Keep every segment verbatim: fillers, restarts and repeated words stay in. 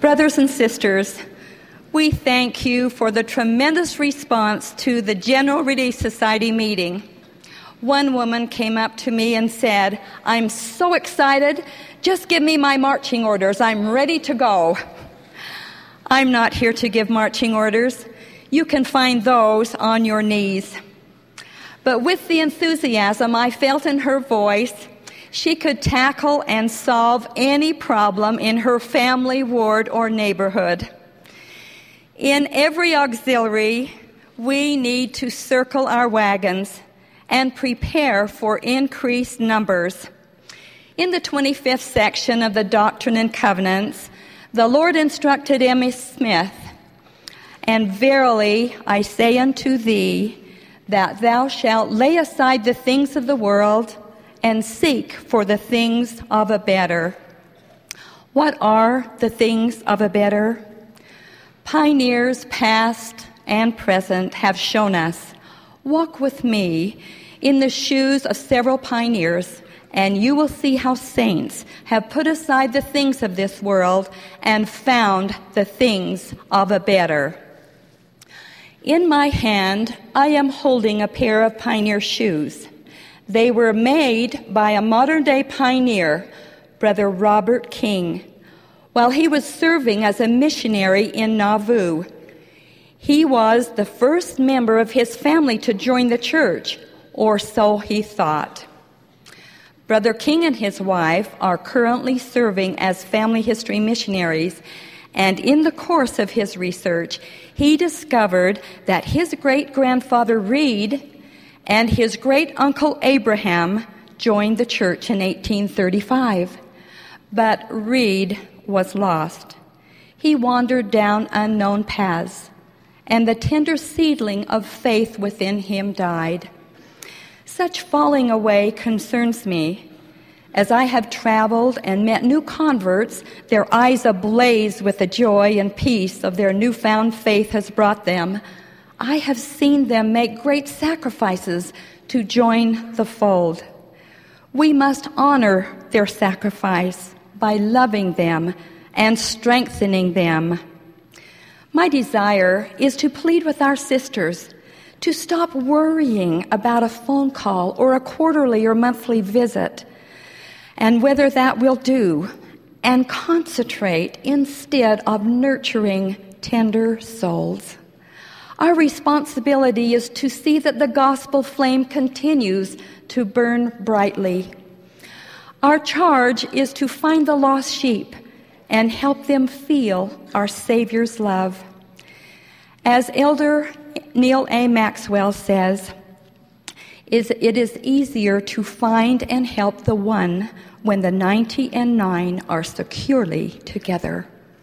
Brothers and sisters, we thank you for the tremendous response to the General Relief Society meeting. One woman came up to me and said, "I'm so excited. Just give me my marching orders. I'm ready to go." I'm not here to give marching orders. You can find those on your knees. But with the enthusiasm I felt in her voice, she could tackle and solve any problem in her family, ward, or neighborhood. In every auxiliary, we need to circle our wagons and prepare for increased numbers. In the twenty-fifth section of the Doctrine and Covenants, the Lord instructed M S Smith, "And verily I say unto thee, that thou shalt lay aside the things of the world, and seek for the things of a better." What are the things of a better? Pioneers past and present have shown us. Walk with me in the shoes of several pioneers, and you will see how saints have put aside the things of this world and found the things of a better. In my hand, I am holding a pair of pioneer shoes. They were made by a modern-day pioneer, Brother Robert King, while he was serving as a missionary in Nauvoo. He was the first member of his family to join the church, or so he thought. Brother King and his wife are currently serving as family history missionaries, and in the course of his research, he discovered that his great-grandfather Reed and his great-uncle Abraham joined the church in eighteen thirty-five. But Reed was lost. He wandered down unknown paths, and the tender seedling of faith within him died. Such falling away concerns me. As I have traveled and met new converts, their eyes ablaze with the joy and peace of their newfound faith has brought them, I have seen them make great sacrifices to join the fold. We must honor their sacrifice by loving them and strengthening them. My desire is to plead with our sisters to stop worrying about a phone call or a quarterly or monthly visit, and whether that will do, and concentrate instead of nurturing tender souls. Our responsibility is to see that the gospel flame continues to burn brightly. Our charge is to find the lost sheep and help them feel our Savior's love. As Elder Neil A. Maxwell says, "Is it is easier to find and help the one when the ninety and nine are securely together."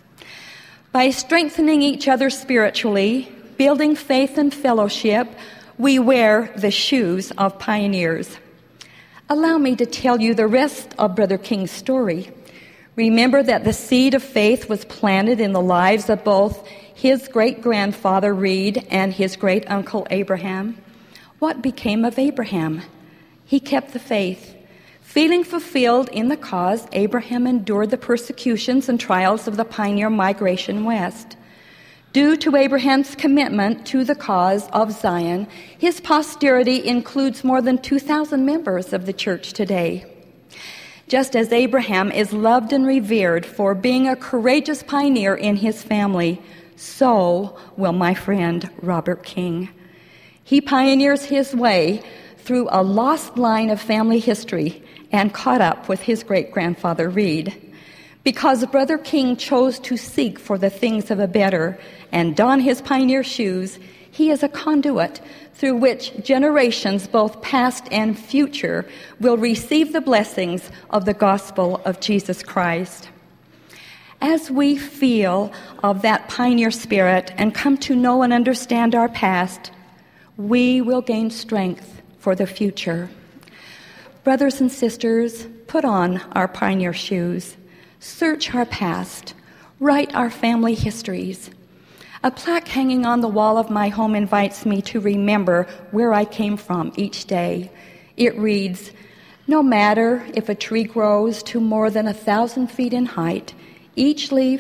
By strengthening each other spiritually, building faith and fellowship, we wear the shoes of pioneers. Allow me to tell you the rest of Brother King's story. Remember that the seed of faith was planted in the lives of both his great-grandfather Reed and his great-uncle Abraham. What became of Abraham? He kept the faith. Feeling fulfilled in the cause, Abraham endured the persecutions and trials of the pioneer migration west. Due to Abraham's commitment to the cause of Zion, his posterity includes more than two thousand members of the church today. Just as Abraham is loved and revered for being a courageous pioneer in his family, so will my friend Robert King. He pioneers his way through a lost line of family history and caught up with his great-grandfather Reed. Because Brother King chose to seek for the things of a better and don his pioneer shoes, he is a conduit through which generations, both past and future, will receive the blessings of the gospel of Jesus Christ. As we feel of that pioneer spirit and come to know and understand our past, we will gain strength for the future. Brothers and sisters, put on our pioneer shoes. Search our past. Write our family histories. A plaque hanging on the wall of my home invites me to remember where I came from each day. It reads, "No matter if a tree grows to more than a thousand feet in height, each leaf,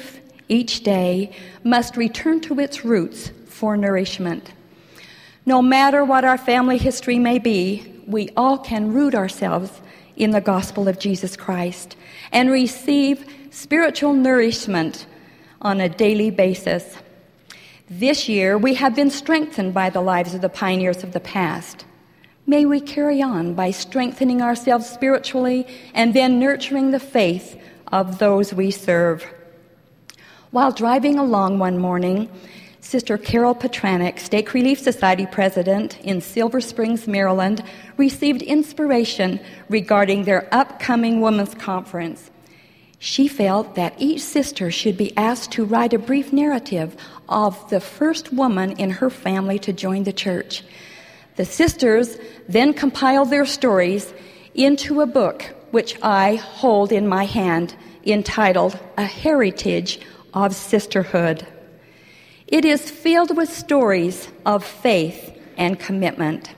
each day must return to its roots for nourishment. No matter what our family history may be, we all can root ourselves in the gospel of Jesus Christ and receive spiritual nourishment on a daily basis. This year, we have been strengthened by the lives of the pioneers of the past. May we carry on by strengthening ourselves spiritually and then nurturing the faith of those we serve. While driving along one morning, Sister Carol Petranek, Stake Relief Society president in Silver Springs, Maryland, received inspiration regarding their upcoming women's conference. She felt that each sister should be asked to write a brief narrative of the first woman in her family to join the church. The sisters then compiled their stories into a book, which I hold in my hand, entitled A Heritage of Sisterhood. It is filled with stories of faith and commitment.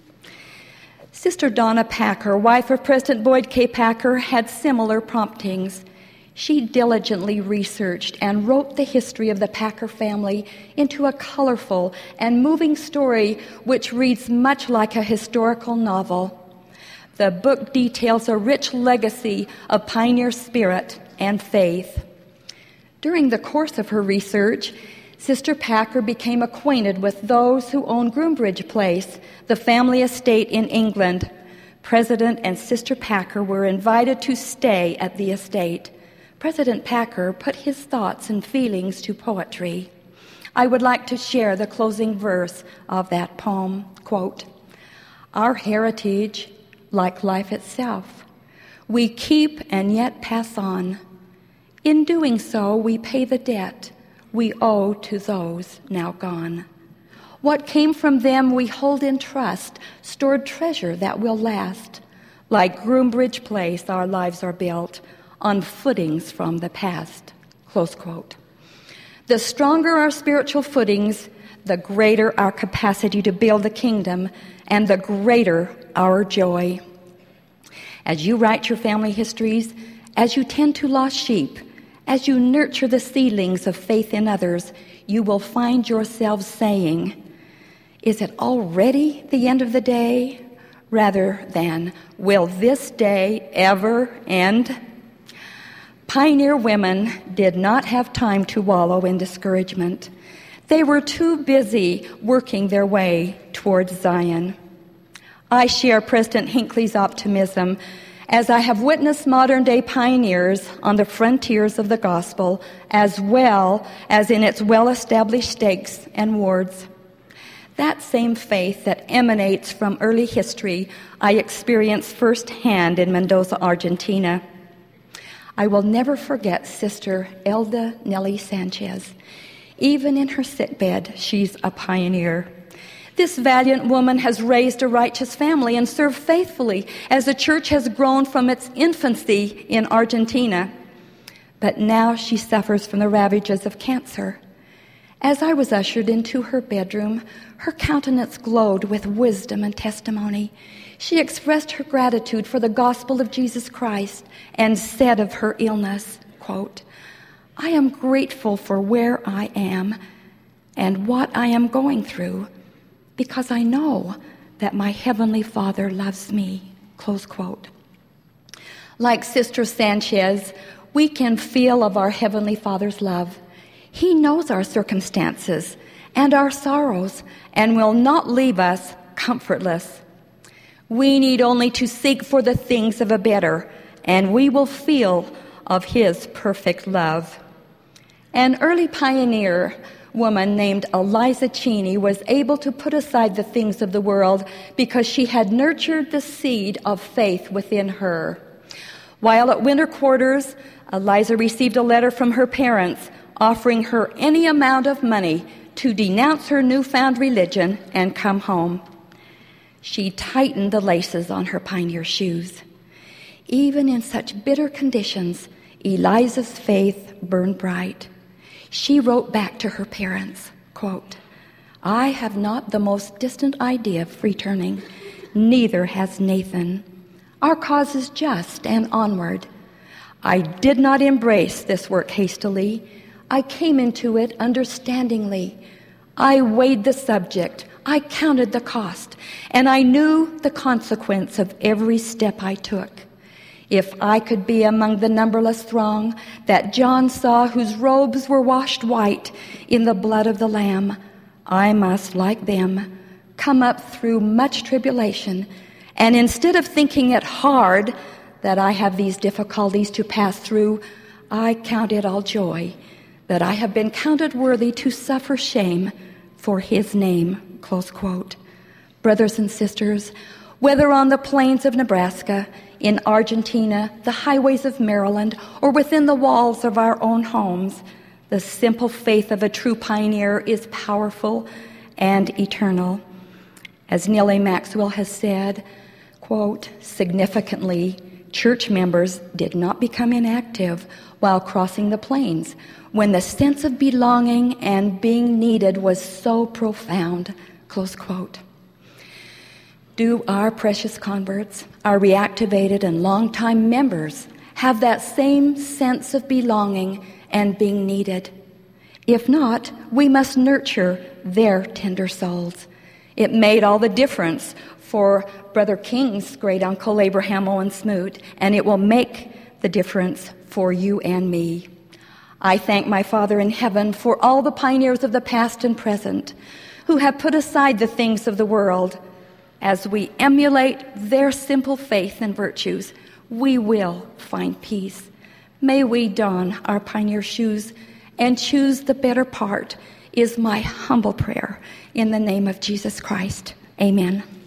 Sister Donna Packer, wife of President Boyd K. Packer, had similar promptings. She diligently researched and wrote the history of the Packer family into a colorful and moving story which reads much like a historical novel. The book details a rich legacy of pioneer spirit and faith. During the course of her research, Sister Packer became acquainted with those who owned Groombridge Place, the family estate in England. President and Sister Packer were invited to stay at the estate. President Packer put his thoughts and feelings to poetry. I would like to share the closing verse of that poem. Quote, "Our heritage, like life itself, we keep and yet pass on. In doing so, we pay the debt we owe to those now gone. What came from them we hold in trust, stored treasure that will last. Like Groombridge Place, our lives are built on footings from the past." Close quote. The stronger our spiritual footings, the greater our capacity to build the kingdom, and the greater our joy. As you write your family histories, as you tend to lost sheep, as you nurture the seedlings of faith in others, you will find yourselves saying, "Is it already the end of the day?" rather than, "Will this day ever end?" Pioneer women did not have time to wallow in discouragement. They were too busy working their way towards Zion. I share President Hinckley's optimism as I have witnessed modern-day pioneers on the frontiers of the gospel, as well as in its well-established stakes and wards. That same faith that emanates from early history I experienced firsthand in Mendoza, Argentina. I will never forget Sister Elda Nelly Sanchez. Even in her sickbed, she's a pioneer. This valiant woman has raised a righteous family and served faithfully as the church has grown from its infancy in Argentina. But now she suffers from the ravages of cancer. As I was ushered into her bedroom, her countenance glowed with wisdom and testimony. She expressed her gratitude for the gospel of Jesus Christ and said of her illness, quote, "I am grateful for where I am and what I am going through, because I know that my Heavenly Father loves me," close quote. Like Sister Sanchez, we can feel of our Heavenly Father's love. He knows our circumstances and our sorrows and will not leave us comfortless. We need only to seek for the things of a better, and we will feel of His perfect love. An early pioneer woman named Eliza Cheney was able to put aside the things of the world because she had nurtured the seed of faith within her. While at winter quarters, Eliza received a letter from her parents offering her any amount of money to denounce her newfound religion and come home. She tightened the laces on her pioneer shoes. Even in such bitter conditions, Eliza's faith burned bright. She wrote back to her parents, quote, "I have not the most distant idea of returning, neither has Nathan. Our cause is just and onward. I did not embrace this work hastily. I came into it understandingly. I weighed the subject. I counted the cost. And I knew the consequence of every step I took. If I could be among the numberless throng that John saw whose robes were washed white in the blood of the Lamb, I must, like them, come up through much tribulation. And instead of thinking it hard that I have these difficulties to pass through, I count it all joy that I have been counted worthy to suffer shame for his name, close quote. Brothers and sisters, whether on the plains of Nebraska, in Argentina, the highways of Maryland, or within the walls of our own homes, the simple faith of a true pioneer is powerful and eternal. As Neal A. Maxwell has said, quote, significantly, church members did not become inactive while crossing the plains when the sense of belonging and being needed was so profound, close quote. Do our precious converts, our reactivated and longtime members, have that same sense of belonging and being needed? If not, we must nurture their tender souls. It made all the difference for Brother King's great-uncle Abraham Owen Smoot, and it will make the difference for you and me. I thank my Father in heaven for all the pioneers of the past and present who have put aside the things of the world. As we emulate their simple faith and virtues, we will find peace. May we don our pioneer shoes and choose the better part, is my humble prayer in the name of Jesus Christ. Amen.